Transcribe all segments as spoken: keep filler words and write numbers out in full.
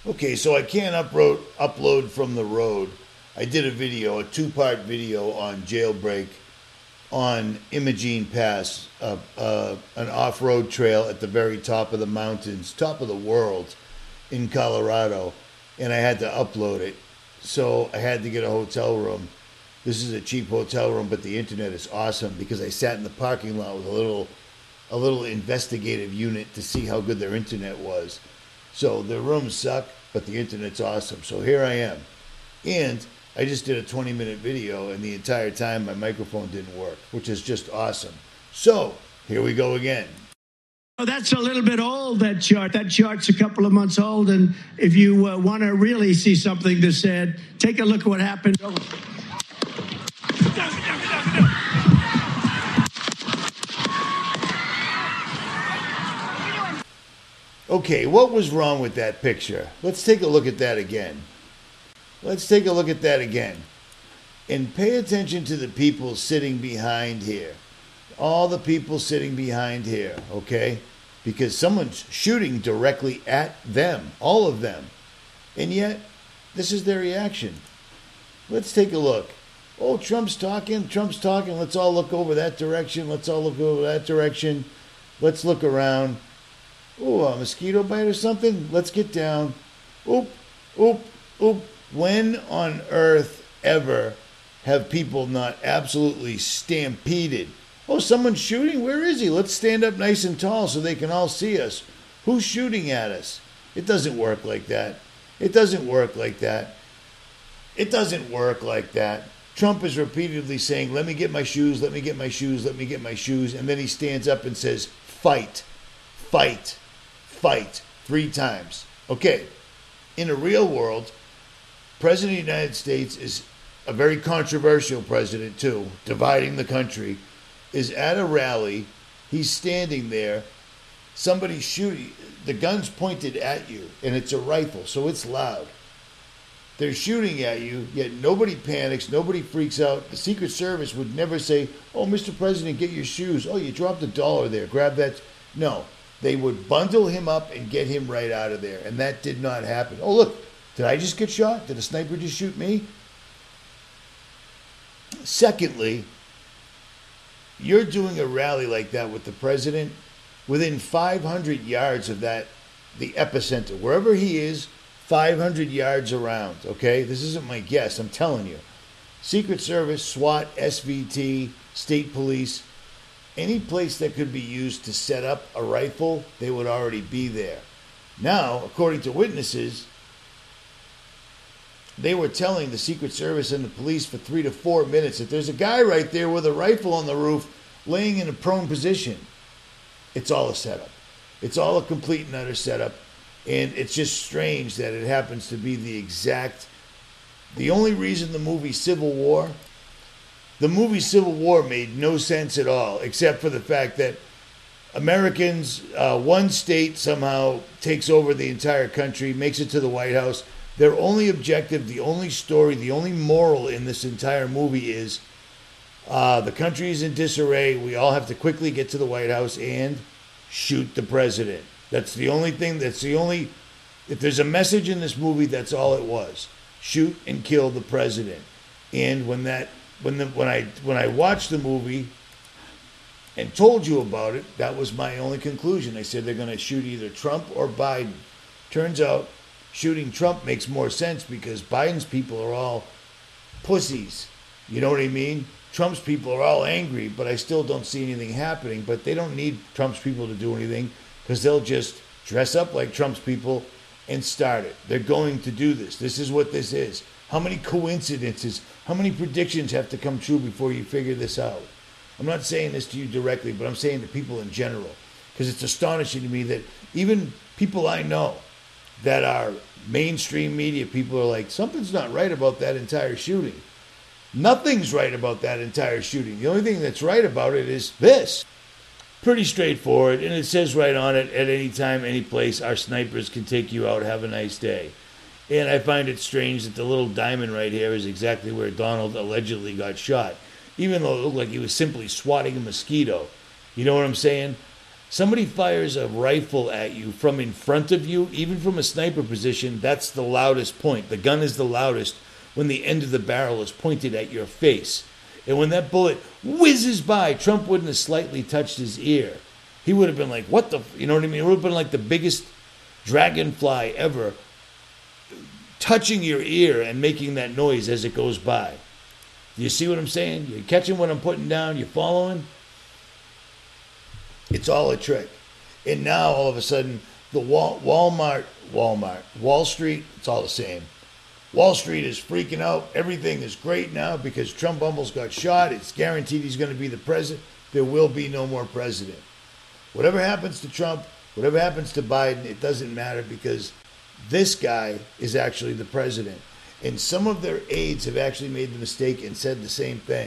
Okay, so I can't upload upload from the road. I did a video, a two-part video on jailbreak on Imogene Pass, uh, uh, an off-road trail at the very top of the mountains, top of the world in Colorado, and I had to upload it. So I had to get a hotel room. This is a cheap hotel room, but the internet is awesome because I sat in the parking lot with a little, a little investigative unit to see how good their internet was. So the rooms suck, but the internet's awesome. So here I am. And I just did a twenty minute video, and the entire time my microphone didn't work, which is just awesome. So here we go again. Oh, that's a little bit old, that chart. That chart's a couple of months old, and if you uh, want to really see something that's said, take a look at what happened. Okay, what was wrong with that picture? Let's take a look at that again. Let's take a look at that again. And pay attention to the people sitting behind here. All the people sitting behind here, okay? Because someone's shooting directly at them, all of them. And yet, this is their reaction. Let's take a look. Oh, Trump's talking, Trump's talking. Let's all look over that direction. Let's all look over that direction. Let's look around. Oh, a mosquito bite or something? Let's get down. Oop, oop, oop. When on earth ever have people not absolutely stampeded? Oh, someone's shooting? Where is he? Let's stand up nice and tall so they can all see us. Who's shooting at us? It doesn't work like that. It doesn't work like that. It doesn't work like that. Trump is repeatedly saying, let me get my shoes, let me get my shoes, let me get my shoes. And then he stands up and says, fight, fight, fight, three times. Okay, in a real world, President of the United States is a very controversial president too, dividing the country, is at a rally. He's standing there. Somebody's shooting. The gun's pointed at you, and it's a rifle, so it's loud. They're shooting at you, yet nobody panics, nobody freaks out. The Secret Service would never say, oh, Mister President, get your shoes. Oh, you dropped a dollar there. Grab that. No, they would bundle him up and get him right out of there, and that did not happen. Oh, look, did I just get shot? Did a sniper just shoot me? Secondly, you're doing a rally like that with the president within five hundred yards of that, the epicenter. Wherever he is, five hundred yards around, okay? This isn't my guess, I'm telling you. Secret Service, SWAT, S V T, State Police, any place that could be used to set up a rifle, they would already be there. Now, according to witnesses, they were telling the Secret Service and the police for three to four minutes that there's a guy right there with a rifle on the roof laying in a prone position. It's all a setup. It's all a complete and utter setup. And it's just strange that it happens to be the exact... The only reason the movie Civil War... The movie Civil War made no sense at all, except for the fact that Americans, uh, one state somehow takes over the entire country, makes it to the White House. Their only objective, the only story, the only moral in this entire movie is uh, the country is in disarray. We all have to quickly get to the White House and shoot the president. That's the only thing, that's the only, if there's a message in this movie, that's all it was. Shoot and kill the president. And when that, when the, when I, when I watched the movie and told you about it, that was my only conclusion. I said they're going to shoot either Trump or Biden. Turns out, shooting Trump makes more sense because Biden's people are all pussies. You know what I mean? Trump's people are all angry, but I still don't see anything happening. But they don't need Trump's people to do anything because they'll just dress up like Trump's people and start it. They're going to do this. This is what this is. How many coincidences, how many predictions have to come true before you figure this out? I'm not saying this to you directly, but I'm saying to people in general because it's astonishing to me that even people I know that are mainstream media people are like, something's not right about that entire shooting. Nothing's right about that entire shooting. The only thing that's right about it is this. Pretty straightforward, and it says right on it, at any time, any place, our snipers can take you out. Have a nice day. And I find it strange that the little diamond right here is exactly where Donald allegedly got shot, even though it looked like he was simply swatting a mosquito. You know what I'm saying? Somebody fires a rifle at you from in front of you, even from a sniper position, that's the loudest point. The gun is the loudest when the end of the barrel is pointed at your face. And when that bullet whizzes by, Trump wouldn't have slightly touched his ear. He would have been like, what the, f-? You know what I mean? It would have been like the biggest dragonfly ever touching your ear and making that noise as it goes by. Do you see what I'm saying? You're catching what I'm putting down? You're following? It's all a trick. And now, all of a sudden, the Wal- Walmart, Walmart, Wall Street, it's all the same. Wall Street is freaking out. Everything is great now because Trump almost got shot. It's guaranteed he's going to be the president. There will be no more president. Whatever happens to Trump, whatever happens to Biden, it doesn't matter because this guy is actually the president. And some of their aides have actually made the mistake and said the same thing.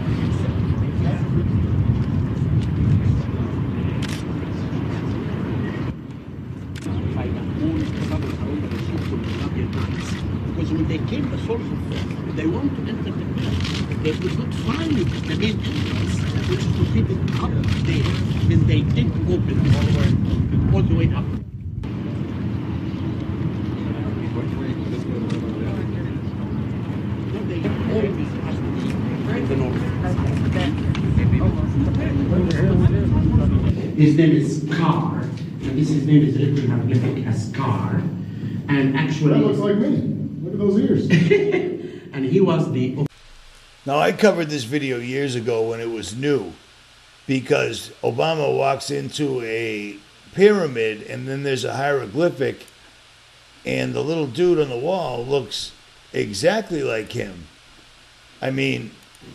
Because when they came, the soldiers, they want to enter the camp. They could not find the main entrance, which is to keep it up there. Then they did open all the way, all the way up. No, they always has to be the north. His name is Carr, and this his name is written hieroglyphic as Carr, and actually that looks like me. Look at those ears. And he was the. Now, I covered this video years ago when it was new because Obama walks into a pyramid and then there's a hieroglyphic and the little dude on the wall looks exactly like him. I mean,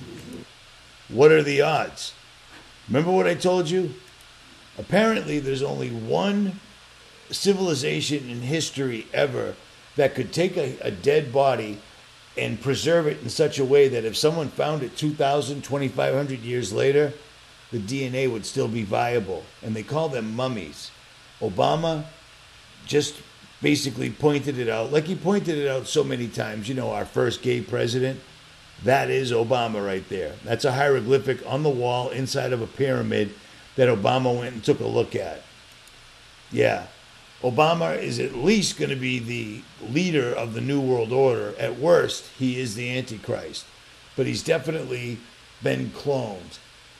what are the odds? Remember what I told you? Apparently, there's only one civilization in history ever that could take a, a dead body and preserve it in such a way that if someone found it two thousand, twenty-five hundred years later, the D N A would still be viable. And they call them mummies. Obama just basically pointed it out, like he pointed it out so many times. You know, our first gay president, that is Obama right there. That's a hieroglyphic on the wall inside of a pyramid that Obama went and took a look at. Yeah. Obama is at least going to be the leader of the New World Order. At worst, he is the Antichrist. But he's definitely been cloned.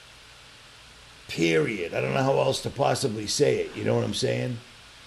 Period. I don't know how else to possibly say it. You know what I'm saying?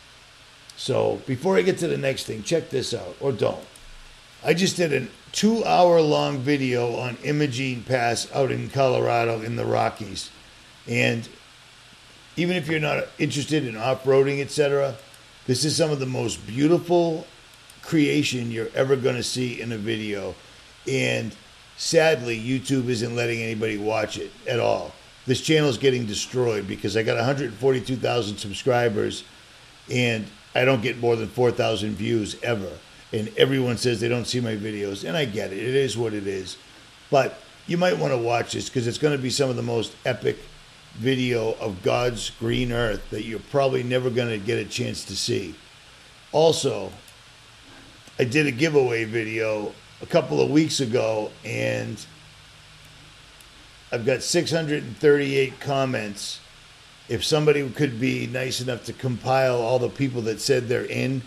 So, before I get to the next thing, check this out. Or don't. I just did a two-hour-long video on Imogene Pass out in Colorado in the Rockies. And even if you're not interested in off-roading, et cetera, this is some of the most beautiful creation you're ever going to see in a video. And sadly, YouTube isn't letting anybody watch it at all. This channel is getting destroyed because I got one hundred forty-two thousand subscribers and I don't get more than four thousand views ever. And everyone says they don't see my videos. And I get it. It is what it is. But you might want to watch this because it's going to be some of the most epic video of God's green earth that you're probably never going to get a chance to see. Also, I did a giveaway video a couple of weeks ago and I've got six hundred thirty-eight comments. If somebody could be nice enough to compile all the people that said they're in,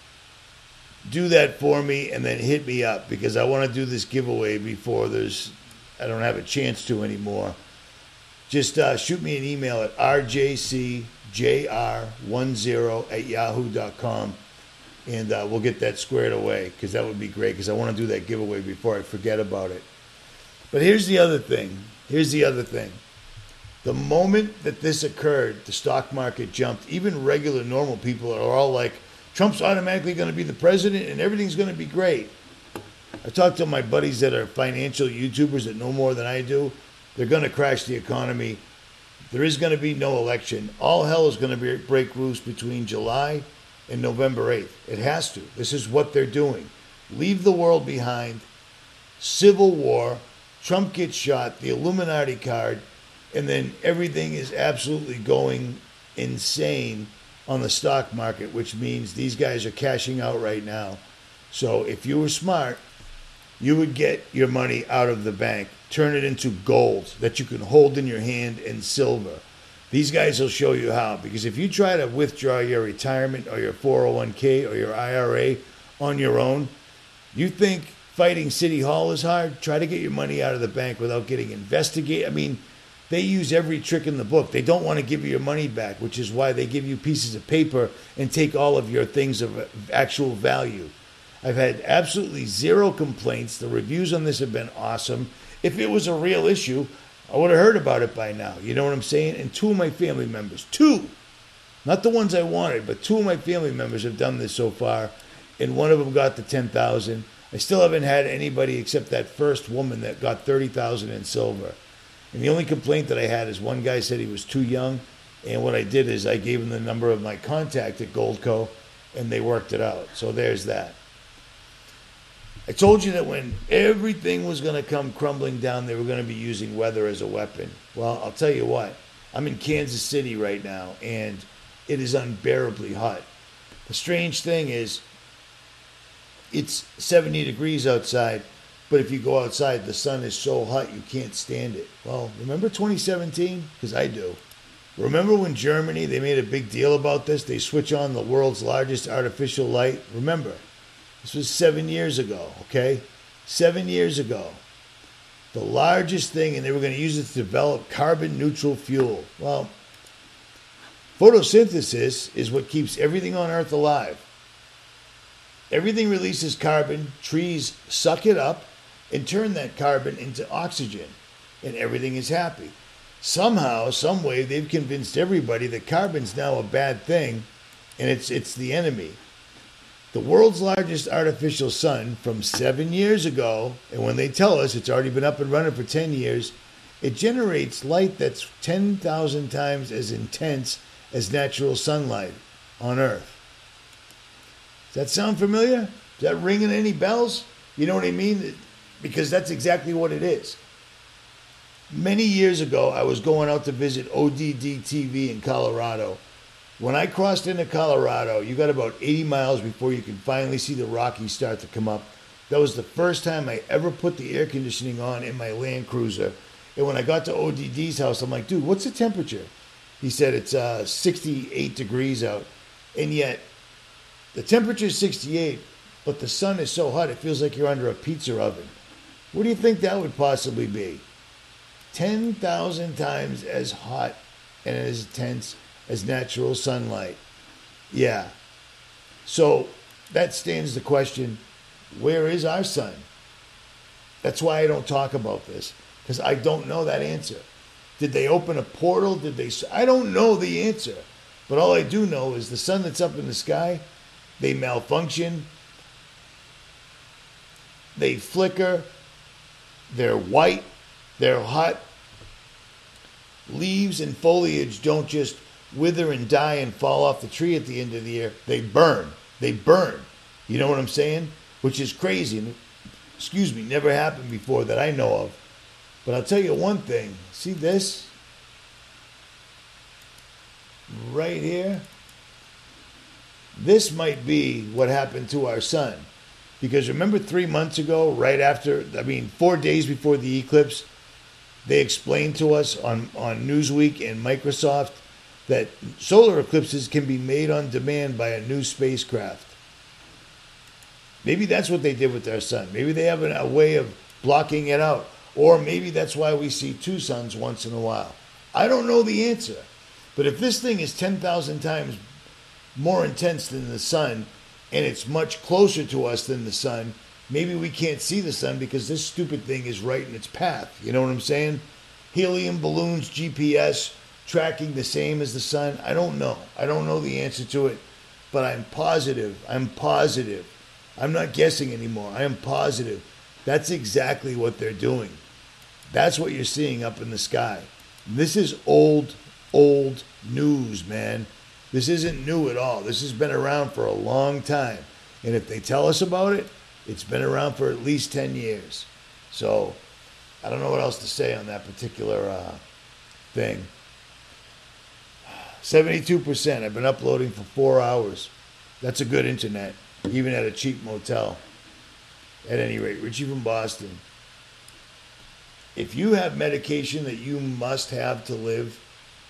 do that for me and then hit me up because I want to do this giveaway before there's I don't have a chance to anymore. Just uh, shoot me an email at r j c j r ten at yahoo dot com and uh, we'll get that squared away because that would be great because I want to do that giveaway before I forget about it. But here's the other thing. Here's the other thing. The moment that this occurred, the stock market jumped. Even regular, normal people are all like, Trump's automatically going to be the president and everything's going to be great. I talked to my buddies that are financial YouTubers that know more than I do. They're going to crash the economy. There is going to be no election. All hell is going to be, break loose between July and November eighth. It has to. This is what they're doing. Leave the world behind. Civil war. Trump gets shot. The Illuminati card. And then everything is absolutely going insane on the stock market, which means these guys are cashing out right now. So if you were smart, you would get your money out of the bank, turn it into gold that you can hold in your hand and silver. These guys will show you how. Because if you try to withdraw your retirement or your four oh one k or your I R A on your own, you think fighting City Hall is hard? Try to get your money out of the bank without getting investigated. I mean, they use every trick in the book. They don't want to give you your money back, which is why they give you pieces of paper and take all of your things of actual value. I've had absolutely zero complaints. The reviews on this have been awesome. If it was a real issue, I would have heard about it by now. You know what I'm saying? And two of my family members, two, not the ones I wanted, but two of my family members have done this so far, and one of them got the ten thousand dollars. I still haven't had anybody except that first woman that got thirty thousand dollars in silver. And the only complaint that I had is one guy said he was too young, and what I did is I gave him the number of my contact at Goldco, and they worked it out. So there's that. I told you that when everything was going to come crumbling down, they were going to be using weather as a weapon. Well, I'll tell you what. I'm in Kansas City right now, and it is unbearably hot. The strange thing is, it's seventy degrees outside, but if you go outside, the sun is so hot you can't stand it. Well, remember twenty seventeen? Because I do. Remember when Germany, they made a big deal about this? They switch on the world's largest artificial light? Remember, this was seven years ago, okay? Seven years ago. The largest thing, and they were going to use it to develop carbon-neutral fuel. Well, photosynthesis is what keeps everything on Earth alive. Everything releases carbon, trees suck it up, and turn that carbon into oxygen, and everything is happy. Somehow, some way, they've convinced everybody that carbon's now a bad thing, and it's it's the enemy. The world's largest artificial sun from seven years ago, and when they tell us it's already been up and running for ten years, it generates light that's ten thousand times as intense as natural sunlight on Earth. Does that sound familiar? Is that ringing any bells? You know what I mean? Because that's exactly what it is. Many years ago, I was going out to visit O D D T V in Colorado. When I crossed into Colorado, you got about eighty miles before you can finally see the Rockies start to come up. That was the first time I ever put the air conditioning on in my Land Cruiser. And when I got to O D D's house, I'm like, dude, what's the temperature? He said it's uh, sixty-eight degrees out. And yet, the temperature is sixty-eight, but the sun is so hot it feels like you're under a pizza oven. What do you think that would possibly be? ten thousand times as hot and as intense as natural sunlight. Yeah. So that stands the question, where is our sun? That's why I don't talk about this, because I don't know that answer. Did they open a portal? Did they? I don't know the answer. But all I do know is the sun that's up in the sky, they malfunction, they flicker, they're white, they're hot. Leaves and foliage don't just wither and die and fall off the tree at the end of the year. They burn. They burn. You know what I'm saying? Which is crazy. And, excuse me, never happened before that I know of. But I'll tell you one thing. See this? Right here? This might be what happened to our sun. Because remember three months ago, right after, I mean, four days before the eclipse, they explained to us on, on Newsweek and Microsoft that solar eclipses can be made on demand by a new spacecraft. Maybe that's what they did with their sun. Maybe they have a way of blocking it out. Or maybe that's why we see two suns once in a while. I don't know the answer. But if this thing is ten thousand times more intense than the sun, and it's much closer to us than the sun, maybe we can't see the sun because this stupid thing is right in its path. You know what I'm saying? Helium balloons, G P S, tracking the same as the sun. I don't know. I don't know the answer to it, but I'm positive. I'm positive. I'm not guessing anymore. I am positive. That's exactly what they're doing. That's what you're seeing up in the sky. This is old, old news, man. This isn't new at all. This has been around for a long time. And if they tell us about it, it's been around for at least ten years. So I don't know what else to say on that particular uh, thing. seventy-two percent. I've been uploading for four hours. That's a good internet, even at a cheap motel. At any rate, Richie from Boston. If you have medication that you must have to live,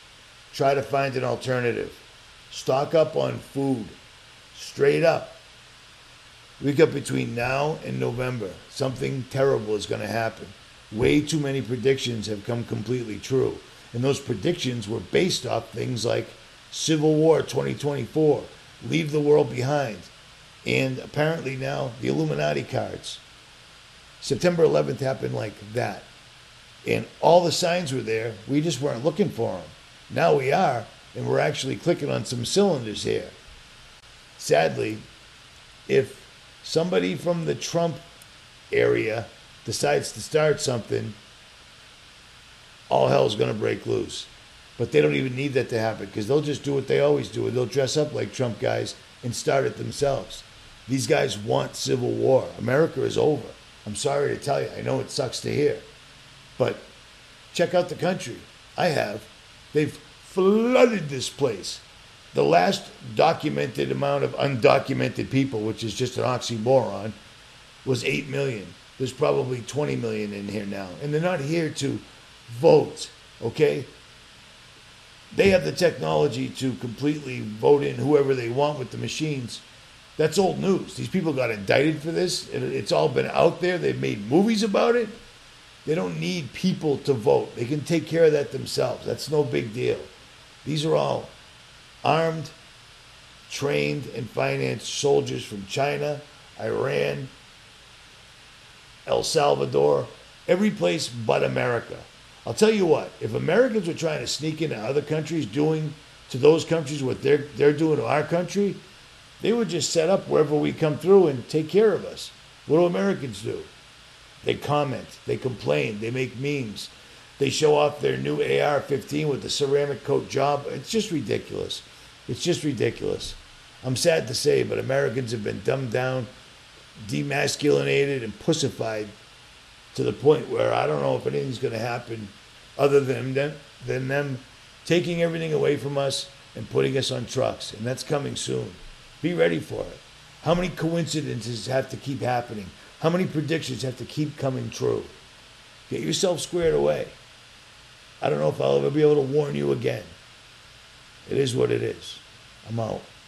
try to find an alternative. Stock up on food. Straight up. We got between now and November. Something terrible is going to happen. Way too many predictions have come completely true. And those predictions were based off things like Civil War twenty twenty-four, Leave the World Behind, and apparently now the Illuminati cards. September eleventh happened like that. And all the signs were there. We just weren't looking for them. Now we are, and we're actually clicking on some cylinders here. Sadly, if somebody from the Trump area decides to start something, all hell's going to break loose. But they don't even need that to happen because they'll just do what they always do. And they'll dress up like Trump guys and start it themselves. These guys want civil war. America is over. I'm sorry to tell you. I know it sucks to hear. But check out the country. I have. They've flooded this place. The last documented amount of undocumented people, which is just an oxymoron, was eight million. There's probably twenty million in here now. And they're not here to vote, okay? They have the technology to completely vote in whoever they want with the machines. That's old news. These people got indicted for this. It's all been out there. They've made movies about it. They don't need people to vote. They can take care of that themselves. That's no big deal. These are all armed, trained, and financed soldiers from China, Iran, El Salvador, every place but America. I'll tell you what, if Americans were trying to sneak into other countries, doing to those countries what they're, they're doing to our country, they would just set up wherever we come through and take care of us. What do Americans do? They comment, they complain, they make memes. They show off their new A R fifteen with the ceramic coat job. It's just ridiculous. It's just ridiculous. I'm sad to say, but Americans have been dumbed down, demasculinated, and pussified to the point where I don't know if anything's going to happen other than them, than them taking everything away from us and putting us on trucks. And that's coming soon. Be ready for it. How many coincidences have to keep happening? How many predictions have to keep coming true? Get yourself squared away. I don't know if I'll ever be able to warn you again. It is what it is. I'm out.